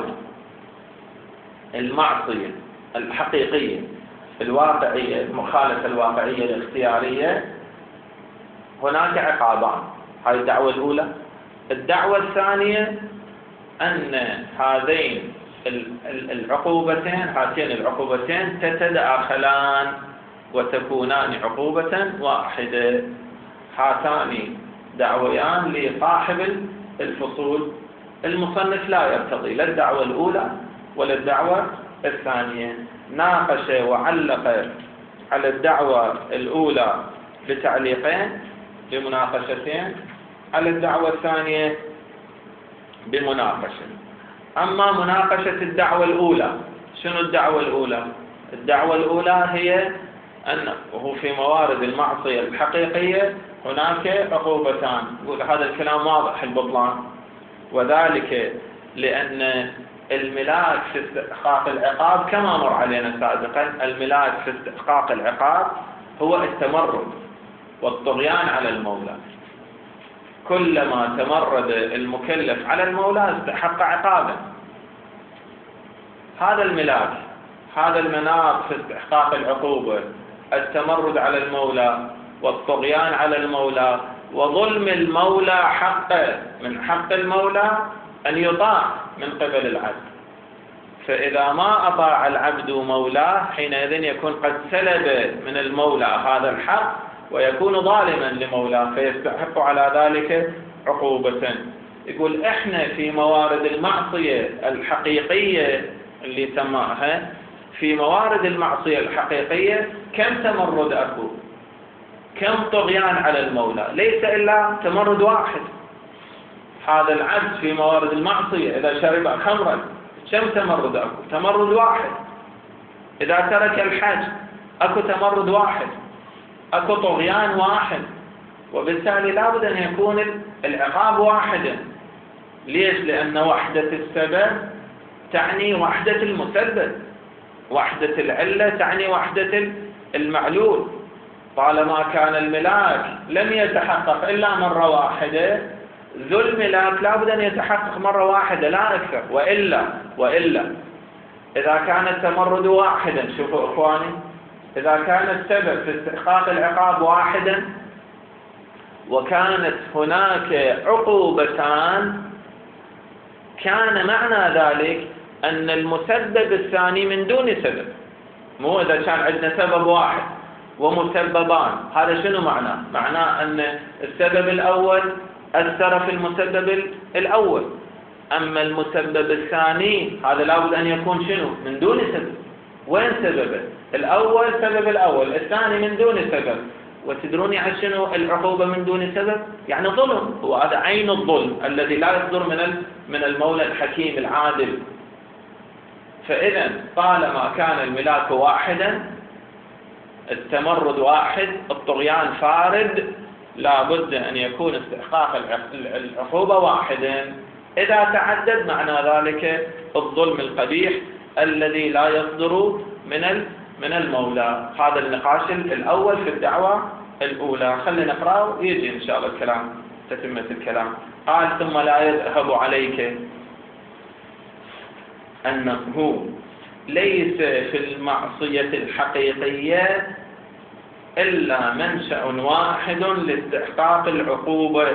المعصية الحقيقية الواقعية المخالفة الواقعية الاختيارية هناك عقابان، هذه الدعوة الأولى. الدعوة الثانية أن هذين العقوبتين هاتين العقوبتين تتداخلان وتكونان عقوبة واحدة. هاتان دعويان لصاحب الفصول. المصنف لا يرتضي لا الدعوة الأولى ولا الدعوة الثانية، ناقش وعلق على الدعوة الأولى بتعليقين بمناقشتين، على الدعوة الثانية بمناقشة. أما مناقشة الدعوة الأولى، شنو الدعوة الأولى؟ الدعوة الأولى هي أنه في موارد المعصية الحقيقية هناك عقوبتان. يقول هذا الكلام واضح البطلان، وذلك لأن الملاك في استحقاق العقاب كما مر علينا سابقا، الملاك في استحقاق العقاب هو التمرد والطغيان على المولى. كلما تمرد المكلف على المولى استحق عقابا. هذا الملاك، هذا المناط في استحقاق العقوبة، التمرد على المولى والطغيان على المولى وظلم المولى حقه. من حق المولى أن يطاع من قبل العبد، فإذا ما أطاع العبد مولاه حينئذ يكون قد سلب من المولى هذا الحق ويكون ظالما لمولاه، فيستحق على ذلك عقوبة. يقول احنا في موارد المعصية الحقيقية اللي سماها، في موارد المعصية الحقيقية كم تمرد أكو، كم طغيان على المولى، ليس إلا تمرد واحد. هذا العبد في موارد المعصية إذا شرب خمرا كم تمرد أكو؟ تمرد واحد. إذا ترك الحج أكو تمرد واحد، أكو طغيان واحد، وبالتالي لابد أن يكون العقاب واحدا. ليش؟ لأن وحدة السبب تعني وحدة المسبب، وحدة العلة تعني وحدة المعلول. طالما كان الملاك لم يتحقق إلا مرة واحدة، ذو الملاك لابد أن يتحقق مرة واحدة لا أكثر، وإلا وإلا إذا كان التمرد واحدا، شوفوا إخواني، إذا كان السبب في استحقاق العقاب واحدا وكانت هناك عقوبتان، كان معنى ذلك أن المسبب الثاني من دون سبب. مو إذا كان عندنا سبب واحد ومسببان، هذا شنو معناه؟ معناه أن السبب الأول أثر في المسبب الأول، أما المسبب الثاني هذا لابد أن يكون شنو؟ من دون سبب. وين سببه؟ الأول سبب الأول، الثاني من دون سبب. وتدرون يعني شنو العقوبة من دون سبب؟ يعني ظلم، وهذا عين الظلم الذي لا يصدر من من المولى الحكيم العادل. فإذا طالما كان الملاك واحدا، التمرد واحد، الطغيان فارد، لا بد أن يكون استحقاق العقوبة واحدا. إذا تعدد معنى ذلك الظلم القبيح الذي لا يصدر من من المولى. هذا النقاش الأول في الدعوة الأولى. خلينا نقرأه يجي إن شاء الله الكلام، تتمة الكلام. قال: ثم لا يذهب عليك أنه ليس في المعصية الحقيقية إلا منشأ واحد لاستحقاق العقوبة،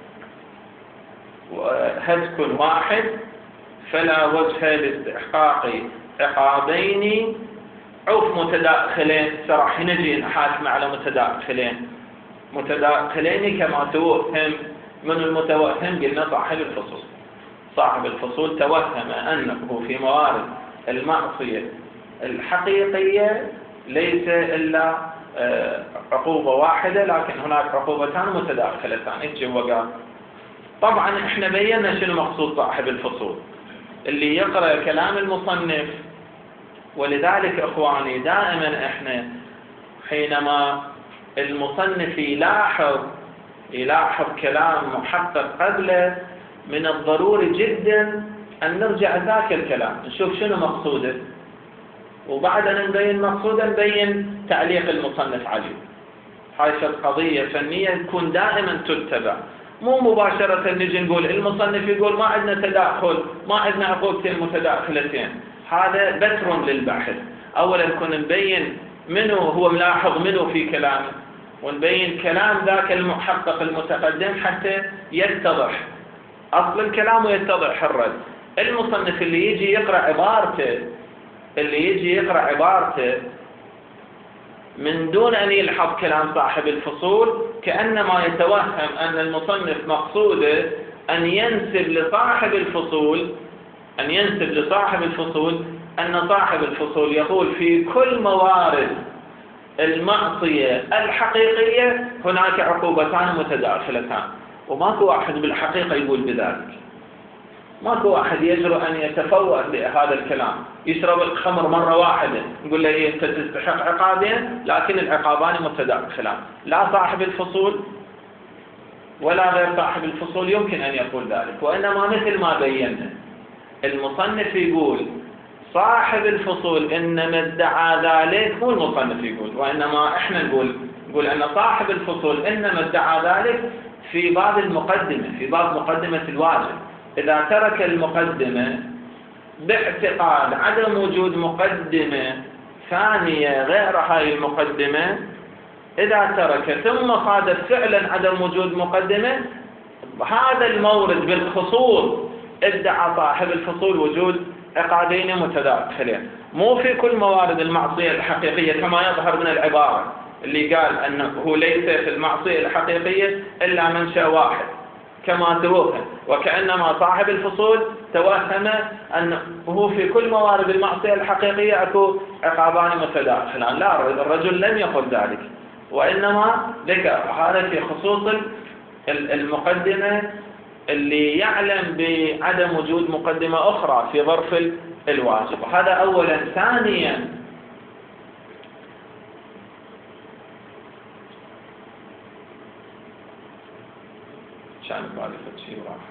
وهتك واحد، فلا وجه لاستحقاق عقابين عوف متداخلين. راح نجي نحاكم على متداخلين متداخلين كما توهم. من المتوهم؟ قلنا صاحب الفصول. صاحب الفصول توهم أنه في موارد المعصية الحقيقية ليس إلا عقوبة واحدة، لكن هناك عقوبتان متداخلتان. ايش هو قال؟ طبعا احنا بينا شنو مقصود صاحب الفصول، اللي يقرأ كلام المصنف. ولذلك اخواني دائما احنا حينما المصنف يلاحظ يلاحظ كلام محقق قبله، من الضروري جدا ان نرجع ذاك الكلام نشوف شنو مقصوده، وبعد ان نبين مقصوده نبين تعليق المصنف عليه. هاي قضية فنية تكون دائما تتبع، مو مباشرة نجي نقول المصنف يقول ما عندنا تداخل، ما عندنا عقوبتين متداخلتين. هذا بتر للبحث. أولا نكون نبين منه هو ملاحظ منه في كلامه، ونبين كلام ذاك المحقق المتقدم حتى يتضح أصل الكلام ويتضح الرد. المصنف اللي يجي يقرأ عبارته اللي يجي يقرأ عبارته من دون أن يلحظ كلام صاحب الفصول، كأنما يتوهم أن المصنف مقصوده أن ينسب لصاحب الفصول أن ينسب لصاحب الفصول أن صاحب الفصول يقول في كل موارد المعصية الحقيقية هناك عقوبتان متداخلتان. وماكو واحد بالحقيقة يقول بذلك. ماكو واحد يجرؤ أن يتفوه لهذا الكلام، يشرب الخمر مرة واحدة نقول له إيه أنت تستحق عقابين، لكن العقابان متداخلان. لا صاحب الفصول ولا غير صاحب الفصول يمكن أن يقول ذلك. وإنما مثل ما بينا المصنف يقول صاحب الفصول إنما ادعى ذلك، مو المصنف يقول، وإنما إحنا نقول نقول أن صاحب الفصول إنما ادعى ذلك في باب المقدمة، في باب مقدمة الواجب. إذا ترك المقدمة باعتقاد عدم وجود مقدمة ثانية غير هاي المقدمة، إذا ترك ثم صادف فعلا عدم وجود مقدمة، هذا المورد بالخصوص ادعى صاحب الفصول وجود عقادين متداخلين. مو في كل موارد المعصية الحقيقية كما يظهر من العبارة اللي قال أنه ليس في المعصية الحقيقية إلا منشأ واحد كما توهم، وكأنما صاحب الفصول توهم أنه في كل موارد المعصية الحقيقية أكو عقابان متداخلان. لا، الرجل لم يقل ذلك، وإنما ذكر هذا في خصوص المقدمة اللي يعلم بعدم وجود مقدمة أخرى في ظرف الواجب. هذا أولا. ثانيا شان معرفة شيء راح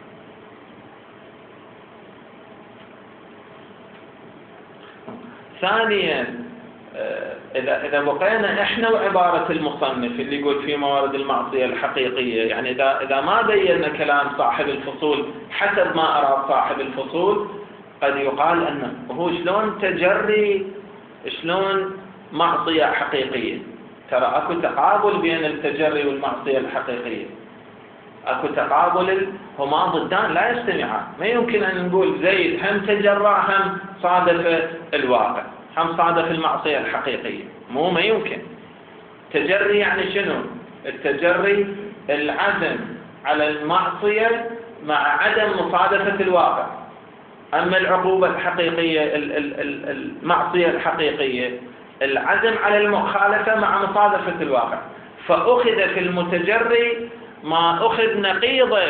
ثانيا إذا إذا بقينا إحنا وعبارة المصنف اللي يقول في موارد المعصية الحقيقية، يعني إذا إذا ما بينا كلام صاحب الفصول حسب ما أراد صاحب الفصول، قد يقال أنه هو شلون تجري، شلون معصية حقيقية. ترى أكو تقابل بين التجري والمعصية الحقيقية. اكو تقابل، هما ضدان لا يجتمعان. ما يمكن ان نقول زيد هم تجرى هم صادف الواقع، هم صادف المعصية الحقيقية، مو ما يمكن. تجري يعني شنو؟ التجري العزم على المعصية مع عدم مصادفة الواقع. أما العقوبة الحقيقية المعصية الحقيقية العزم على المخالفة مع مصادفة الواقع. فأخذ في المتجري ما أخذ نقيضه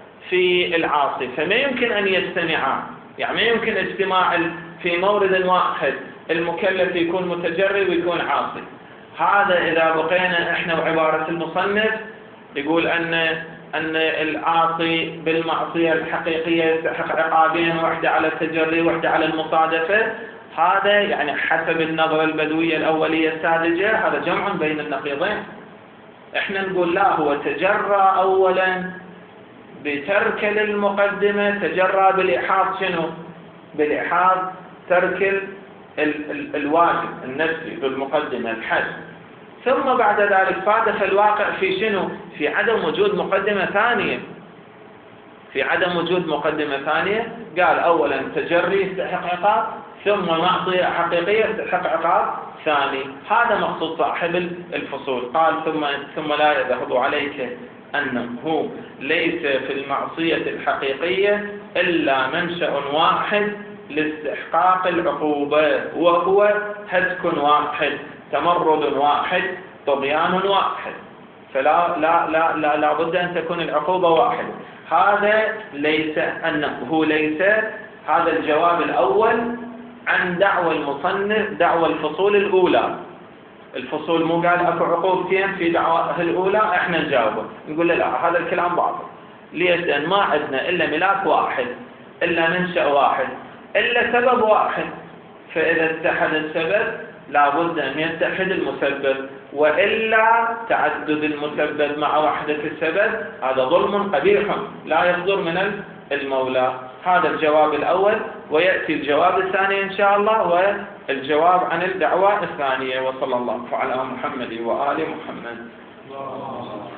في العاصي، فما يمكن أن يجتمعان. يعني ما يمكن اجتماع في مورد واحد المكلف يكون متجري ويكون عاصي. هذا إذا بقينا إحنا وعبارة المصنف يقول أن أن العاصي بالمعصية الحقيقية يستحق عقابين، واحدة على التجري واحدة على المصادفة. هذا يعني حسب النظرة البدوية الأولية الساذجة هذا جمع بين النقيضين. إحنا نقول لا، هو تجرى أولا بترك للمقدمة، تجرى بالإحاط شنو؟ بالإحاط ترك ال ال الواجب النفسي بالمقدمة الحد، ثم بعد ذلك صادف الواقع في شنو؟ في عدم وجود مقدمة ثانية. في عدم وجود مقدمة ثانية قال أولا تجري يستحق عقاب، ثم معصية حقيقية يستحق عقاب ثاني. هذا مقصود صاحب الفصول. قال ثم ثم لا يذهب عليك أنه ليس في المعصية الحقيقية إلا منشأ واحد لاستحقاق العقوبة، وهو هتك واحد، تمرد واحد، طغيان واحد. فلا لا لا لا لا بد أن تكون العقوبة واحدة. هذا ليس أنه ليس هذا الجواب الأول عن دعوى المصنف، دعوى الفصول الأولى. الفصول مو قال أكو عقوبتين في دعواه الأولى، إحنا نجاوبه نقول له لا، هذا الكلام باطل. ليش؟ لأن ما عندنا إلا ملاك واحد، إلا منشأ واحد، إلا سبب واحد. فإذا اتحد السبب لابد أن يتحد المسبب، وإلا تعدد المسبب مع وحدة السبب هذا ظلم قبيح لا يصدر من المولى. هذا الجواب الأول، ويأتي الجواب الثاني إن شاء الله، والجواب عن الدعوة الثانية. وصلى الله على محمد وآل محمد.